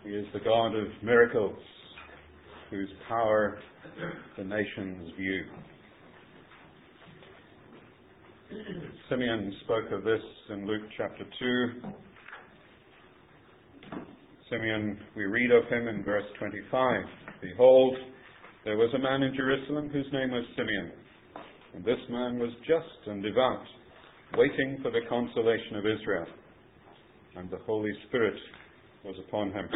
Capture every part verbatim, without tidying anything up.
He is the God of miracles, whose power the nations view. Simeon spoke of this in Luke chapter two. Simeon, we read of him in verse twenty-five. Behold, there was a man in Jerusalem whose name was Simeon, and this man was just and devout, waiting for the consolation of Israel, and the Holy Spirit was upon him.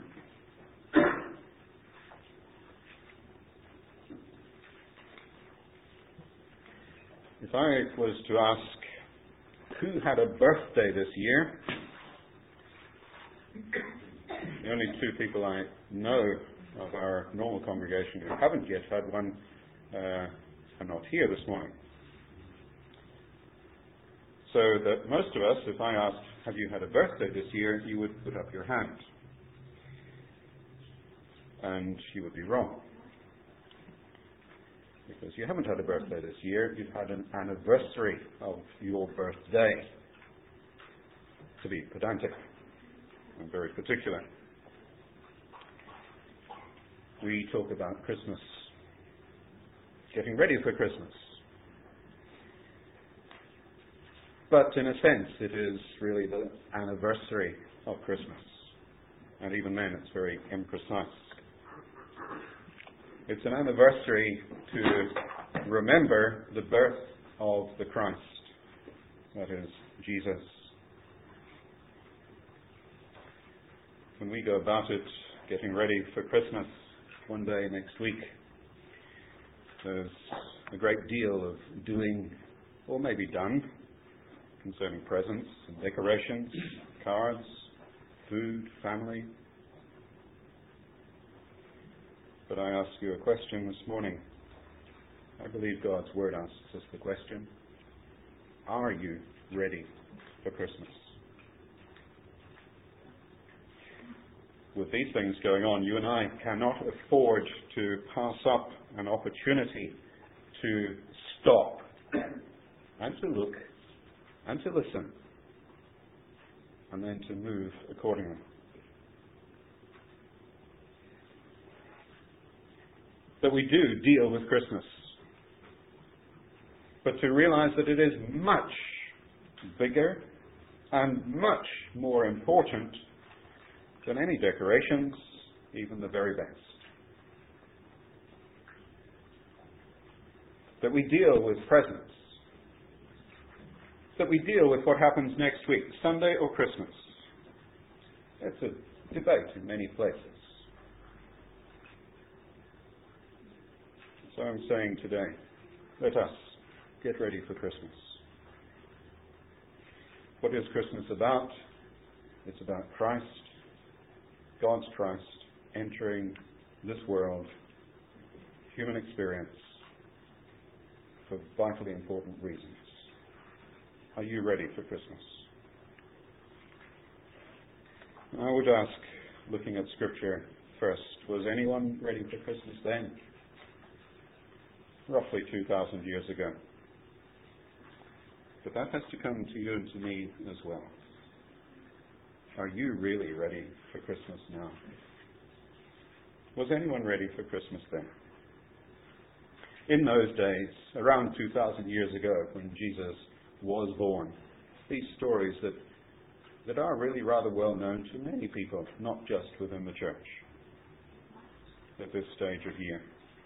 If I was to ask who had a birthday this year, the only two people I know of our normal congregation who haven't yet had one uh, are not here this morning. So that most of us, if I asked, have you had a birthday this year, you would put up your hand. And you would be wrong. Because you haven't had a birthday this year, you've had an anniversary of your birthday. To be pedantic and very particular. We talk about Christmas, getting ready for Christmas. But in a sense, it is really the anniversary of Christmas. And even then, it's very imprecise. It's an anniversary to remember the birth of the Christ, that is, Jesus. When we go about it, getting ready for Christmas one day next week, there's a great deal of doing, or maybe done, concerning presents and decorations, cards, food, family. But I ask you a question this morning. I believe God's Word asks us the question, are you ready for Christmas? With these things going on, you and I cannot afford to pass up an opportunity to stop and to look and to listen and then to move accordingly. That we do deal with Christmas, but to realize that it is much bigger and much more important than any decorations, even the very best. That we deal with presents. That we deal with what happens next week, Sunday or Christmas. It's a debate in many places. So I'm saying today, let us get ready for Christmas. What is Christmas about? It's about Christ, God's Christ, entering this world, human experience, for vitally important reasons. Are you ready for Christmas? I would ask, looking at Scripture first, was anyone ready for Christmas then? Roughly two thousand years ago. But that has to come to you and to me as well. Are you really ready for Christmas now? Was anyone ready for Christmas then? In those days, around two thousand years ago, when Jesus was born, these stories that, that are really rather well known to many people, not just within the church, at this stage of year.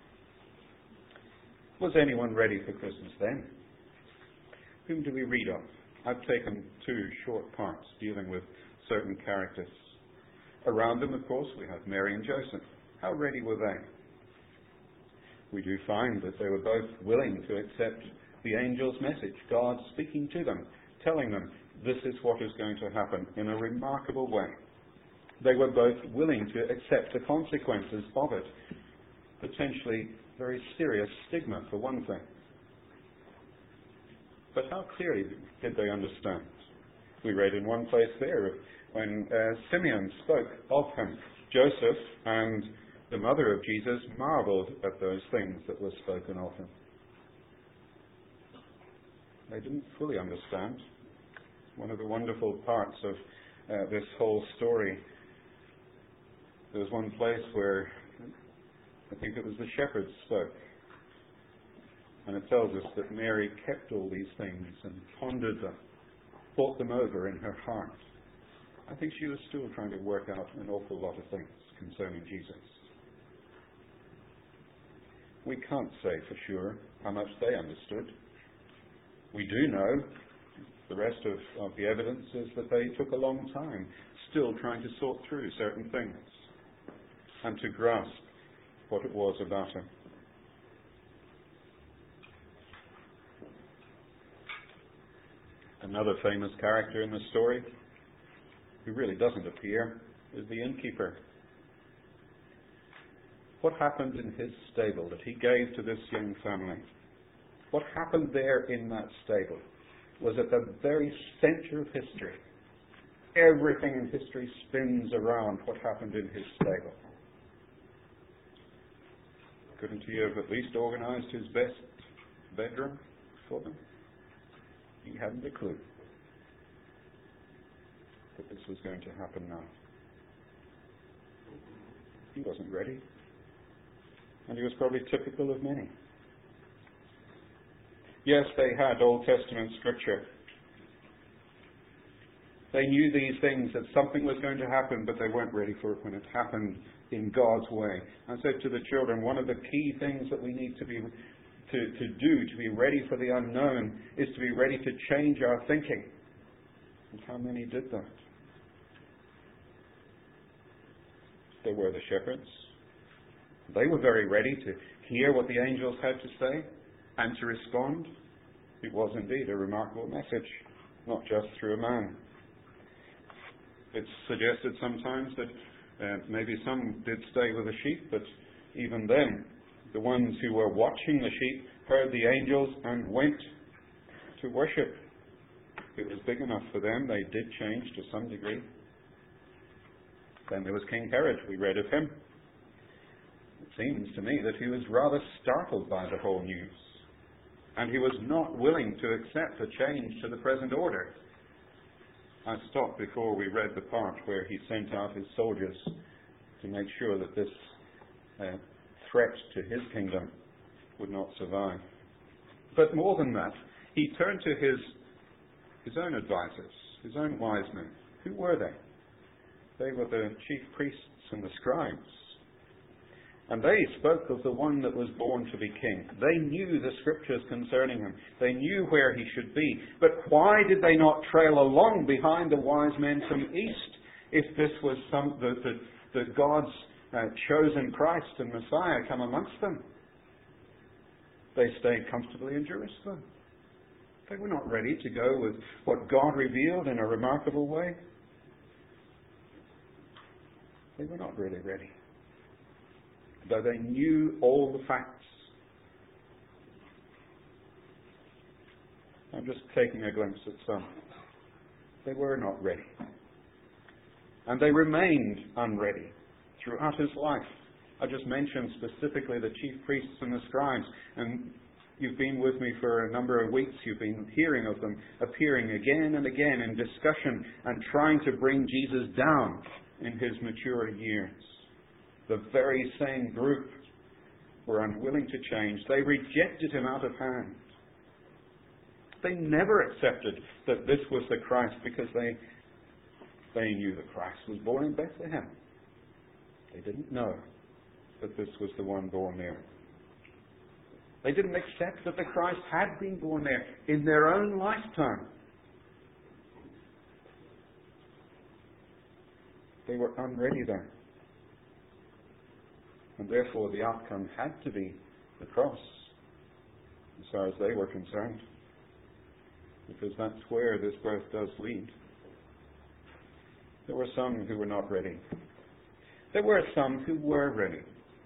Was anyone ready for Christmas then? Whom do we read of? I've taken two short parts dealing with certain characters. Around them, of course, we have Mary and Joseph. How ready were they? We do find that they were both willing to accept the angel's message, God speaking to them, telling them this is what is going to happen in a remarkable way. They were both willing to accept the consequences of it, potentially very serious stigma for one thing. But how clearly did they understand? We read in one place there when uh, Simeon spoke of him. Joseph and the mother of Jesus marveled at those things that were spoken of him. They didn't fully understand. One of the wonderful parts of uh, this whole story There was one place where I think it was the shepherds spoke. And it tells us that Mary kept all these things and pondered them, thought them over in her heart. I think she was still trying to work out an awful lot of things concerning Jesus. We can't say for sure how much they understood. We do know, the rest of, of the evidence is that they took a long time still trying to sort through certain things and to grasp what it was about him. Another famous character in the story, who really doesn't appear, is the innkeeper. What happened in his stable that he gave to this young family? What happened there in that stable was at the very center of history. Everything in history spins around what happened in his stable. Couldn't he have at least organized his best bedroom for them? He hadn't a clue that this was going to happen now. He wasn't ready. And he was probably typical of many. Yes, they had Old Testament scripture. They knew these things, that something was going to happen, but they weren't ready for it when it happened in God's way. I said to the children, one of the key things that we need to be to, to do, to be ready for the unknown, is to be ready to change our thinking. And how many did that? There were the shepherds. They were very ready to hear what the angels had to say and to respond. It was indeed a remarkable message, not just through a man. It's suggested sometimes that uh, maybe some did stay with the sheep, but even then, the ones who were watching the sheep heard the angels and went to worship. It was big enough for them. They did change to some degree. Then there was King Herod. We read of him. It seems to me that he was rather startled by the whole news. And he was not willing to accept a change to the present order. I stopped before we read the part where he sent out his soldiers to make sure that this uh, threat to his kingdom would not survive. But more than that, he turned to his his own advisors, his own wise men. Who were they? They were the chief priests and the scribes. And they spoke of the one that was born to be king. They knew the scriptures concerning him. They knew where he should be. But why did they not trail along behind the wise men from east if this was some the, the, the God's uh, chosen Christ and Messiah come amongst them? They stayed comfortably in Jerusalem. They were not ready to go with what God revealed in a remarkable way. They were not really ready. Though they knew all the facts. I'm just taking a glimpse at some. They were not ready. And they remained unready throughout his life. I just mentioned specifically the chief priests and the scribes, and you've been with me for a number of weeks. You've been hearing of them appearing again and again in discussion and trying to bring Jesus down in his mature years. The very same group were unwilling to change. They rejected him out of hand. They never accepted that this was the Christ because they, they knew the Christ was born in Bethlehem. They didn't know that this was the one born there. They didn't accept that the Christ had been born there in their own lifetime. They were unready then. And therefore the outcome had to be the cross, as far as they were concerned. Because that's where this growth does lead. There were some who were not ready. There were some who were ready.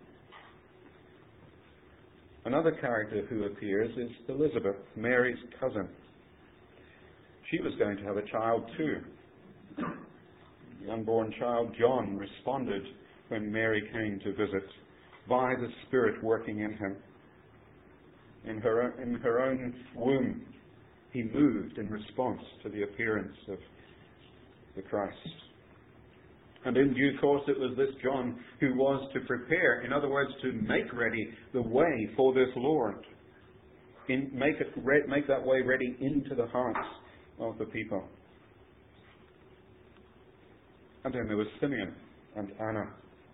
Another character who appears is Elizabeth, Mary's cousin. She was going to have a child too. The unborn child, John, responded when Mary came to visit by the Spirit working in him. In her, in her own womb, he moved in response to the appearance of the Christ. And in due course it was this John who was to prepare, in other words, to make ready the way for this Lord. In, make, it, re, make that way ready into the hearts of the people. And then there was Simeon and Anna.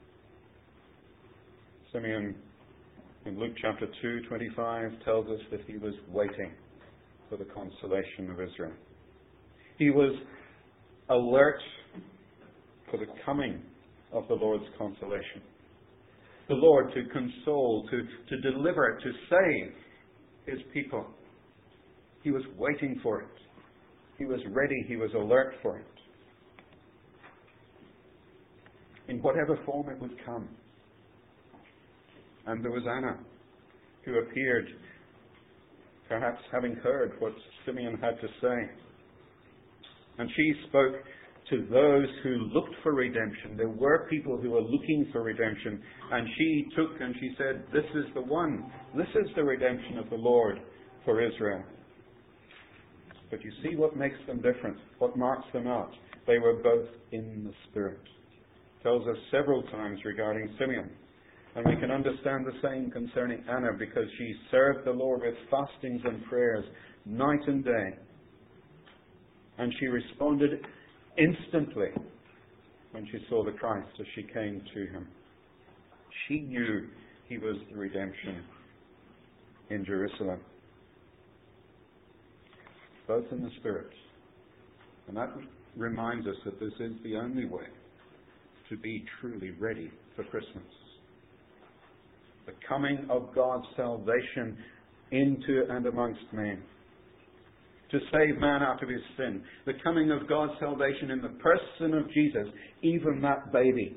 Simeon, in Luke chapter two, twenty-five, tells us that he was waiting for the consolation of Israel. He was alert for the coming of the Lord's consolation. The Lord to console, to, to deliver, to save his people. He was waiting for it. He was ready. He was alert for it. In whatever form it would come. And there was Anna, who appeared, perhaps having heard what Simeon had to say. And she spoke to those who looked for redemption. There were people who were looking for redemption. And she took and she said, this is the one. This is the redemption of the Lord for Israel. But you see what makes them different, what marks them out. They were both in the Spirit. It tells us several times regarding Simeon. And we can understand the same concerning Anna, because she served the Lord with fastings and prayers night and day. And she responded instantly when she saw the Christ as she came to him. She knew he was the redemption in Jerusalem. Both in the Spirit. And that reminds us that this is the only way to be truly ready for Christmas. The coming of God's salvation into and amongst men. To save man out of his sin. The coming of God's salvation in the person of Jesus, even that baby.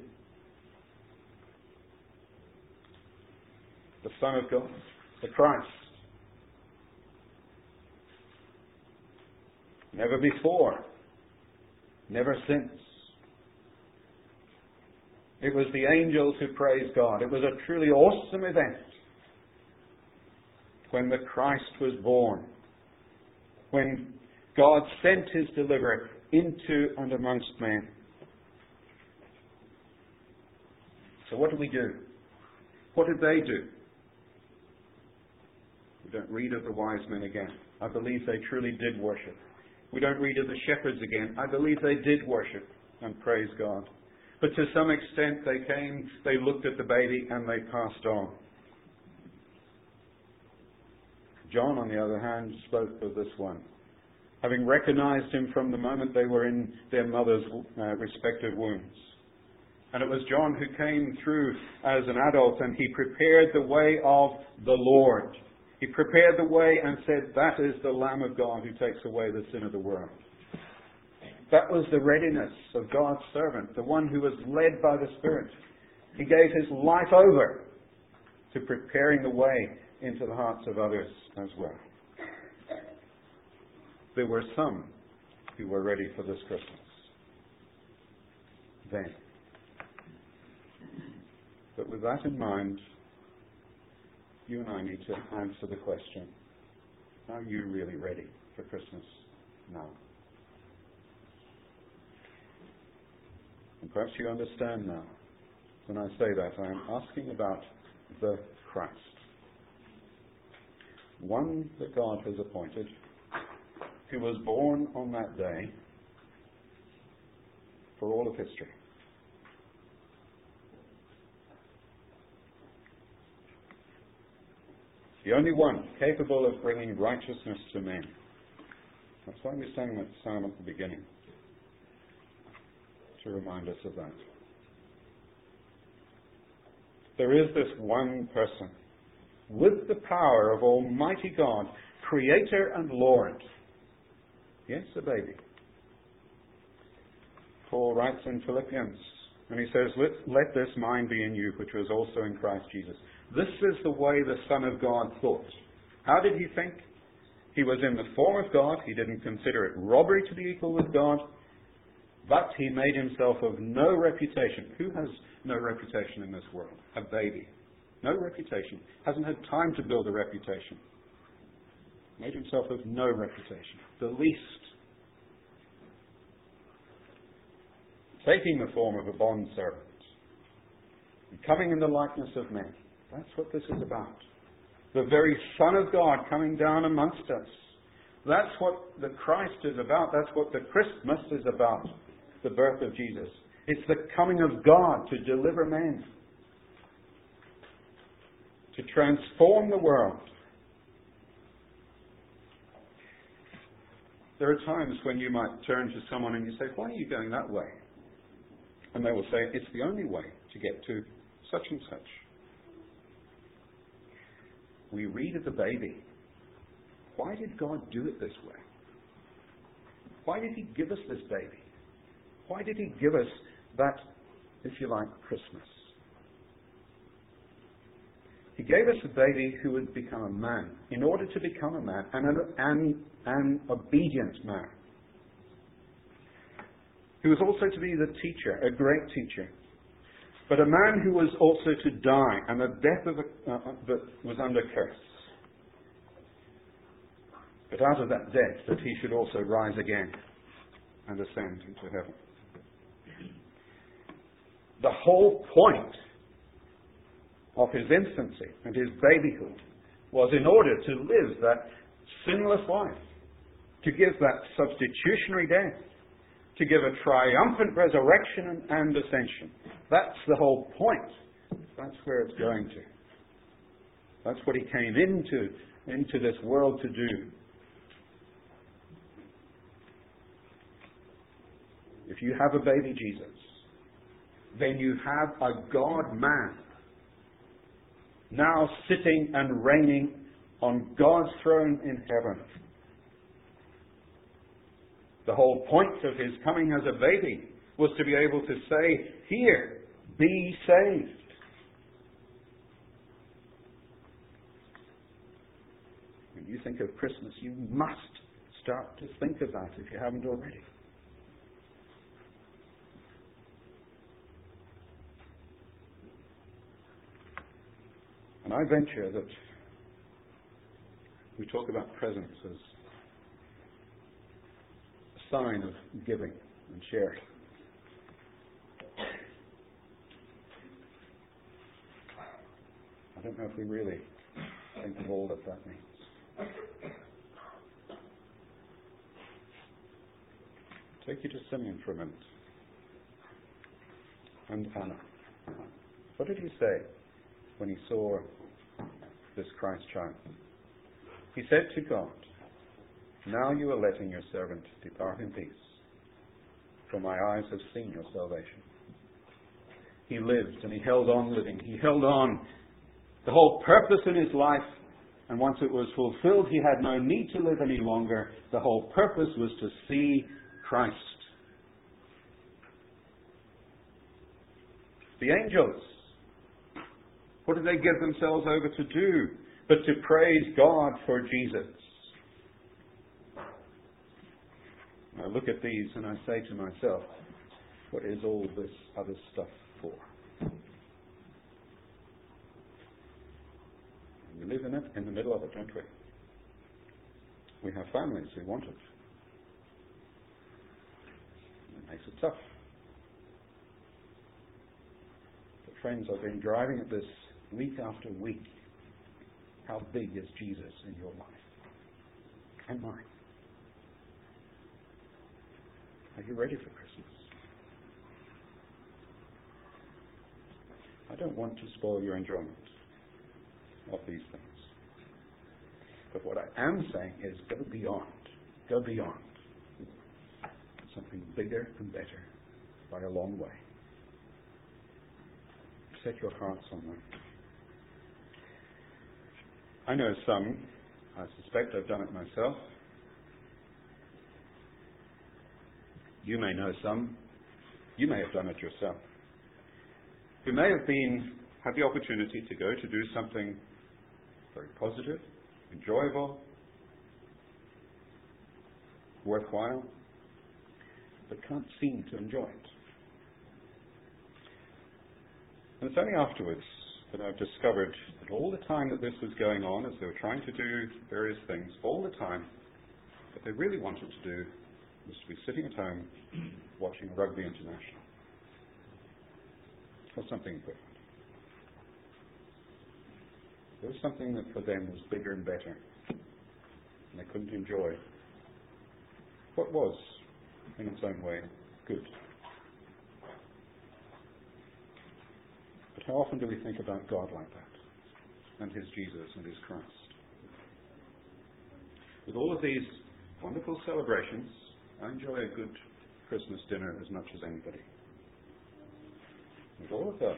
The Son of God, the Christ. Never before, never since. It was the angels who praised God. It was a truly awesome event when the Christ was born. When God sent his deliverer into and amongst men. So what do we do? What did they do? We don't read of the wise men again. I believe they truly did worship. We don't read of the shepherds again. I believe they did worship and praise God. But to some extent they came, they looked at the baby and they passed on. John, on the other hand, spoke of this one. Having recognized him from the moment they were in their mother's uh, respective wombs. And it was John who came through as an adult and he prepared the way of the Lord. He prepared the way and said, that is the Lamb of God who takes away the sin of the world. That was the readiness of God's servant, the one who was led by the Spirit. He gave his life over to preparing the way into the hearts of others as well. There were some who were ready for this Christmas. Then. But with that in mind, you and I need to answer the question, are you really ready for Christmas now? And perhaps you understand now, when I say that, I am asking about the Christ. One that God has appointed, who was born on that day for all of history. The only one capable of bringing righteousness to men. That's why we sang that psalm at the beginning, to remind us of that. There is this one person with the power of Almighty God, Creator and Lord. Yes, a baby. Paul writes in Philippians, and he says, let, let this mind be in you, which was also in Christ Jesus. This is the way the Son of God thought. How did he think? He was in the form of God. He didn't consider it robbery to be equal with God. But he made himself of no reputation. Who has no reputation in this world? A baby. No reputation. Hasn't had time to build a reputation. Made himself of no reputation. The least. taking the form of a bondservant, and coming in the likeness of men. That's what this is about. The very Son of God coming down amongst us. That's what the Christ is about. That's what the Christmas is about, the birth of Jesus. It's the coming of God to deliver men, to transform the world. There are times when you might turn to someone and you say, "Why are you going that way?" And they will say, "It's the only way to get to such and such." We read of the baby. Why did God do it this way? Why did He give us this baby? Why did He give us that, if you like, Christmas? He gave us a baby who would become a man, in order to become a man, and an, an, an obedient man. He was also to be the teacher, a great teacher, but a man who was also to die, and the death of a, uh, that was under curse. But out of that death, that He should also rise again and ascend into heaven. The whole point of His infancy and His babyhood was in order to live that sinless life, to give that substitutionary death, to give a triumphant resurrection and ascension. That's the whole point. That's where it's going to. That's what He came into, into this world to do. If you have a baby Jesus, then you have a God-man now sitting and reigning on God's throne in heaven. The whole point of His coming as a baby was to be able to say, "Here, be saved." When you think of Christmas, you must start to think of that if you haven't already. And I venture that we talk about presents as a sign of giving and sharing. I don't know if we really think of all that that means. Take you to Simeon for a minute. And Anna. What did he say when he saw this Christ child? He said to God, "Now you are letting your servant depart in peace, for my eyes have seen your salvation." He lived and he held on living. He held on. The whole purpose in his life, and once it was fulfilled, he had no need to live any longer. The whole purpose was to see Christ. The angels, what did they give themselves over to do but to praise God for Jesus? I look at these and I say to myself, what is all this other stuff for? We live in it, in the middle of it, don't we? We have families who want it. It makes it tough. But friends, I've been driving at this week after week. How big is Jesus in your life and mine? Are you ready for Christmas? I don't want to spoil your enjoyment of these things. But what I am saying is go beyond. Go beyond. Something bigger and better by a long way. Set your hearts on that. I know some, I suspect I've done it myself. You may know some, you may have done it yourself, who may have been, had the opportunity to go to do something very positive, enjoyable, worthwhile, but can't seem to enjoy it. And it's only afterwards that I've discovered that all the time that this was going on, as they were trying to do various things, all the time, what they really wanted to do was to be sitting at home watching Rugby International. for something good. There was something that for them was bigger and better, and they couldn't enjoy what was, in its own way, good. But how often do we think about God like that, and His Jesus and His Christ? With all of these wonderful celebrations, I enjoy a good Christmas dinner as much as anybody. With all of those,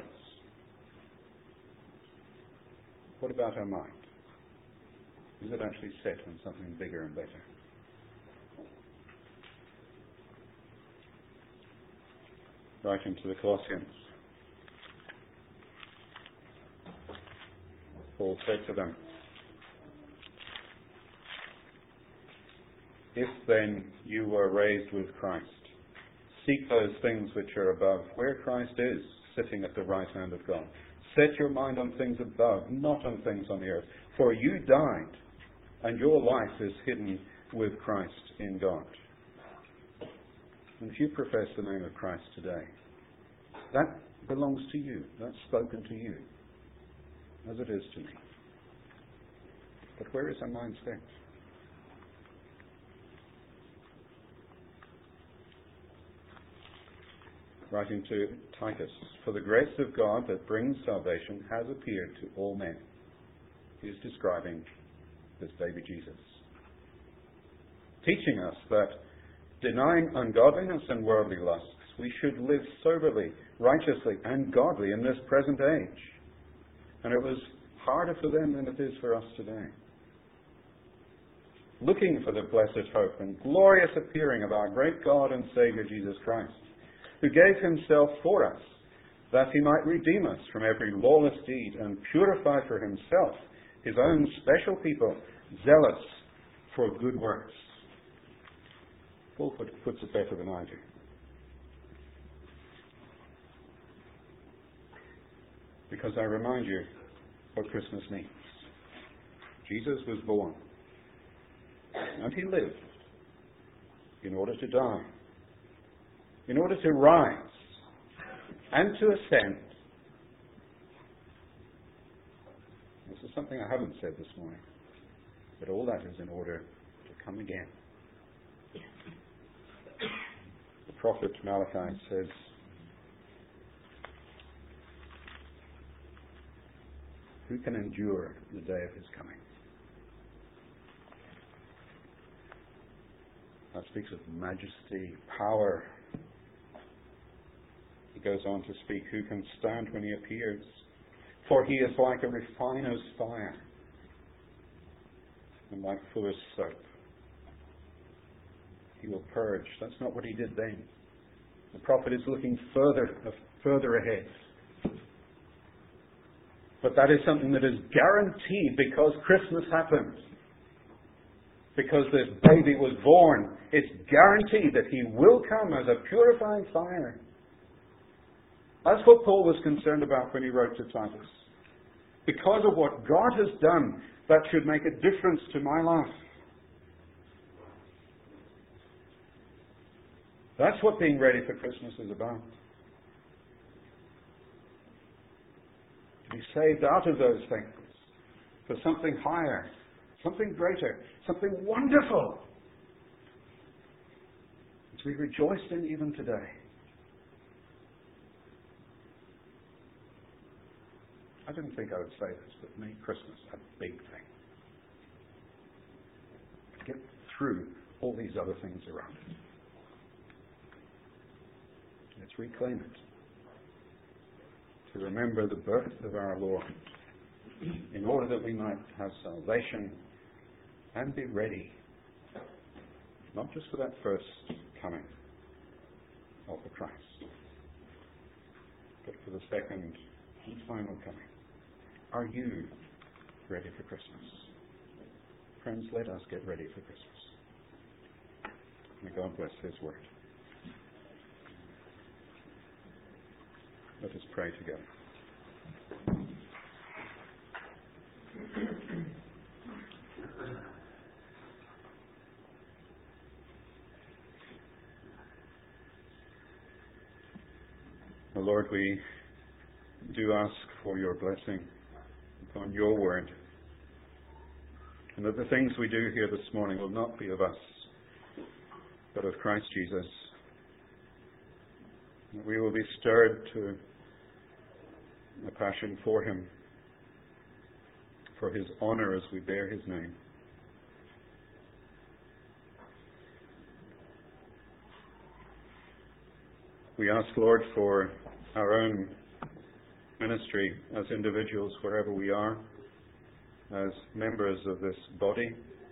what about our mind? Is it actually set on something bigger and better? Writing to the Colossians, Paul said to them, "If then you were raised with Christ, seek those things which are above, where Christ is, sitting at the right hand of God. Set your mind on things above, not on things on the earth. For you died, and your life is hidden with Christ in God." And if you profess the name of Christ today, that belongs to you. That's spoken to you, as it is to me. But where is our mind set? Writing to Titus, "For the grace of God that brings salvation has appeared to all men." He is describing this baby Jesus, teaching us that denying ungodliness and worldly lusts, we should live soberly, righteously, and godly in this present age. And it was harder for them than it is for us today. Looking for the blessed hope and glorious appearing of our great God and Saviour Jesus Christ, who gave Himself for us, that He might redeem us from every lawless deed and purify for Himself His own special people, zealous for good works. Paul puts it better than I do. Because I remind you what Christmas means. Jesus was born, and He lived in order to die, in order to rise and to ascend. This is something I haven't said this morning, but all that is in order to come again. The prophet Malachi says, "Who can endure the day of His coming?" That speaks of majesty, power. He goes on to speak, "Who can stand when He appears? For He is like a refiner's fire, and like fuller's soap. He will purge." That's not what He did then. The prophet is looking further, uh, further ahead. But that is something that is guaranteed because Christmas happened. Because this baby was born, it's guaranteed that He will come as a purifying fire. That's what Paul was concerned about when he wrote to Titus. Because of what God has done, that should make a difference to my life. That's what being ready for Christmas is about. To be saved out of those things for something higher, something greater, something wonderful, to be rejoiced in even today. I didn't think I would say this, but make Christmas a big thing. Get through all these other things around it. Let's reclaim it. To remember the birth of our Lord, in order that we might have salvation and be ready, not just for that first coming of the Christ, but for the second and final coming. Are you ready for Christmas? Friends, let us get ready for Christmas. May God bless His word. Let us pray together. Oh Lord, we do ask for your blessing upon your word, and that the things we do here this morning will not be of us, but of Christ Jesus. That we will be stirred to a passion for him, for his honour as we bear his name. We ask, Lord, for our own ministry as individuals, wherever we are, as members of this body.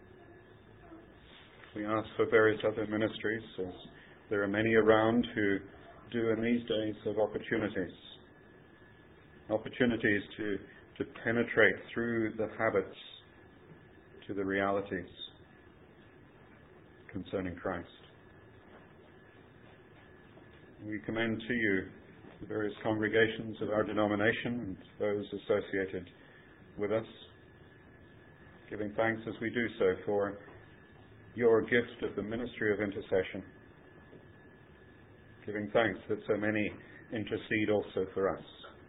We ask for various other ministries, as there are many around who do in these days of opportunities. Opportunities to, to penetrate through the habits to the realities concerning Christ. We commend to you the various congregations of our denomination and those associated with us, giving thanks as we do so for your gift of the ministry of intercession, giving thanks that so many intercede also for us.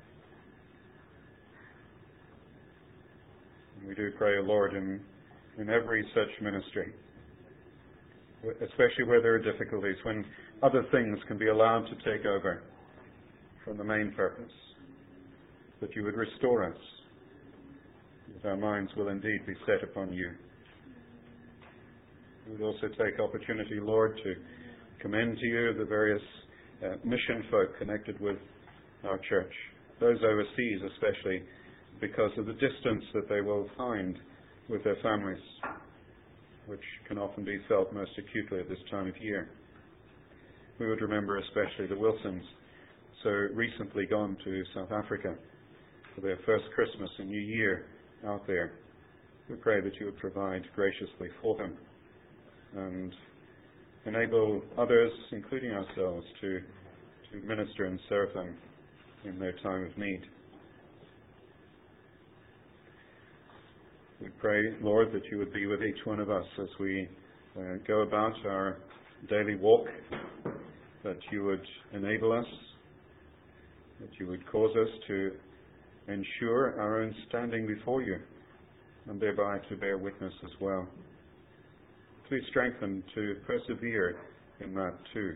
And we do pray, O Lord, in, in every such ministry, especially where there are difficulties, when other things can be allowed to take over from the main purpose, that you would restore us, that our minds will indeed be set upon you. We would also take opportunity, Lord, to commend to you the various uh, mission folk connected with our church, those overseas especially, because of the distance that they will find with their families, which can often be felt most acutely at this time of year. We would remember especially the Wilsons, so recently gone to South Africa for their first Christmas and New Year out there. We pray that you would provide graciously for them and enable others, including ourselves, to, to minister and serve them in their time of need. We pray, Lord, that you would be with each one of us as we uh, go about our daily walk, that you would enable us, that you would cause us to ensure our own standing before you, and thereby to bear witness as well. To be strengthened to persevere in that too.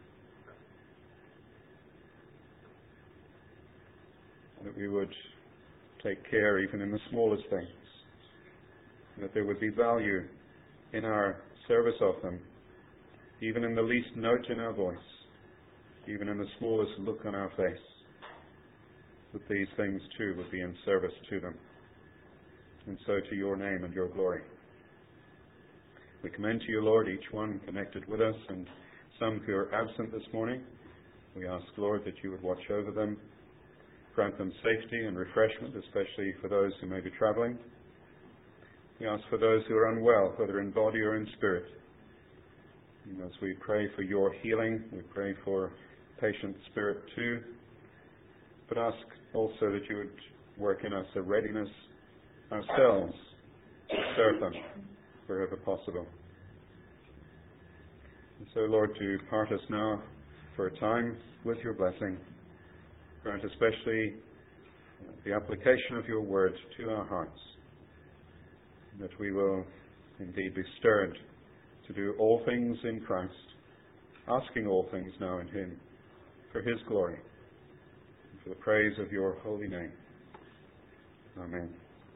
That we would take care even in the smallest things, that there would be value in our service of them, even in the least note in our voice, even in the smallest look on our face, that these things too would be in service to them, and so to your name and your glory. We commend to you, Lord, each one connected with us, and some who are absent this morning. We ask, Lord, that you would watch over them, grant them safety and refreshment, especially for those who may be travelling. We ask for those who are unwell, whether in body or in spirit. And as we pray for your healing, we pray for patient spirit too, but ask also that you would work in us a readiness ourselves to serve them wherever possible. And so, Lord, to part us now for a time with your blessing, grant especially the application of your word to our hearts, that we will indeed be stirred to do all things in Christ, asking all things now in him, for his glory, and for the praise of your holy name. Amen.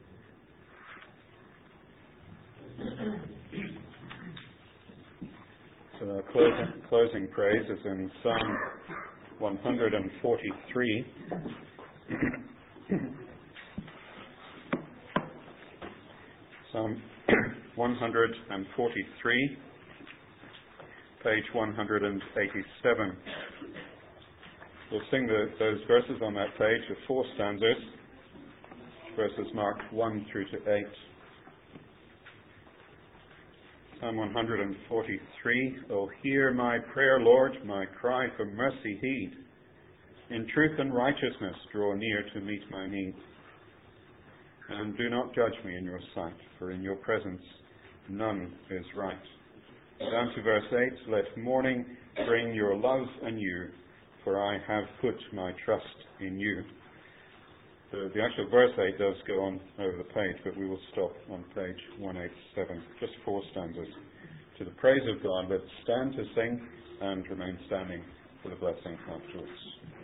So our closing, closing praise is in Psalm one forty-three. Psalm one forty-three, page one eighty-seven. We'll sing the, those verses on that page of four stanzas, verses marked one through to eight. Psalm one forty-three, O hear my prayer, Lord, my cry for mercy heed. In truth and righteousness draw near to meet my needs. And do not judge me in your sight, for in your presence none is right. Down to verse eight, let morning bring your love anew, for I have put my trust in you. The, the actual verse eight does go on over the page, but we will stop on page one eighty-seven, just four stanzas. To the praise of God, let's stand to sing and remain standing for the blessing afterwards.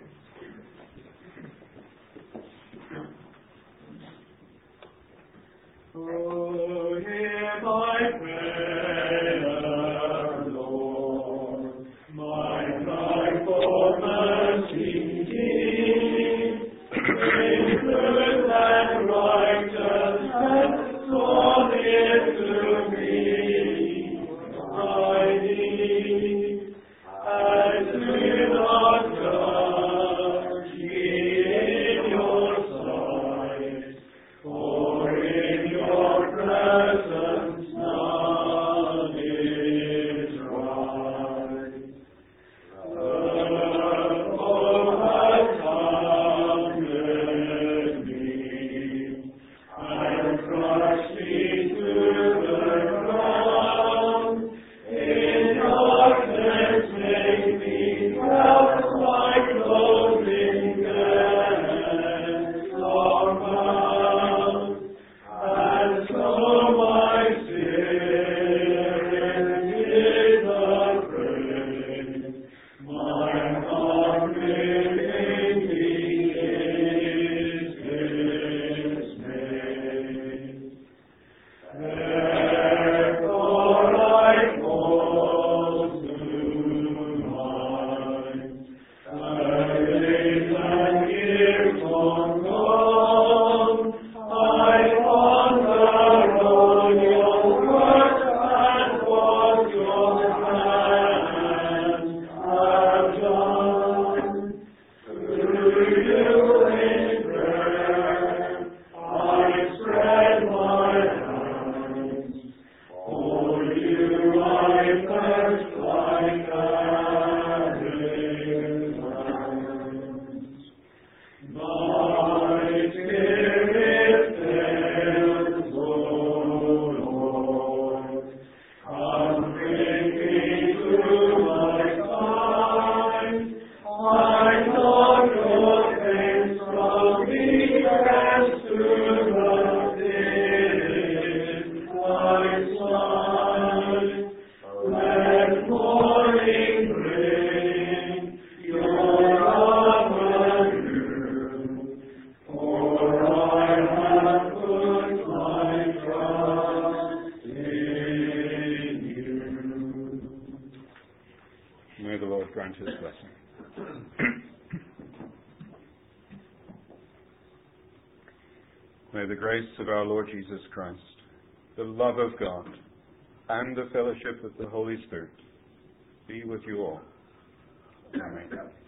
Oh, hear my prayer, Lord, my cry for mercy hear. In truth and righteousness, draw near to me. I need, and do not judge ye in your sight, for in your presence none is right. The foe has hungered me, and crushed me to the ground. In darkness make me felt like clothing guests are found. And so my spirit is afraid, my heart within me is dismayed. Therefore I call to mind the days and years long gone. I ponder on your works and what your hands have done. Through you in prayer I spread my hands. For you I thirst like arid lands. My spirit fails, O Lord. Come bring me to my side. I know your face from me as to the dim my side. Let morning bring your love anew, for I have put my trust in you. May the Lord grant his blessing. May the grace of our Lord Jesus Christ, the love of God, and the fellowship of the Holy Spirit be with you all. Amen.